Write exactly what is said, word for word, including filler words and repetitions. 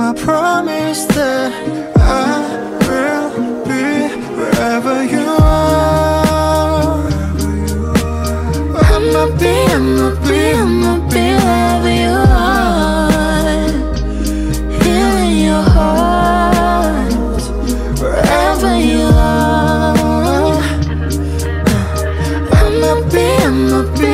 I promise that I will be wherever you are. I'ma be, I'ma be, I'ma be wherever you are. Healing your heart wherever you are. I'ma be, I'ma be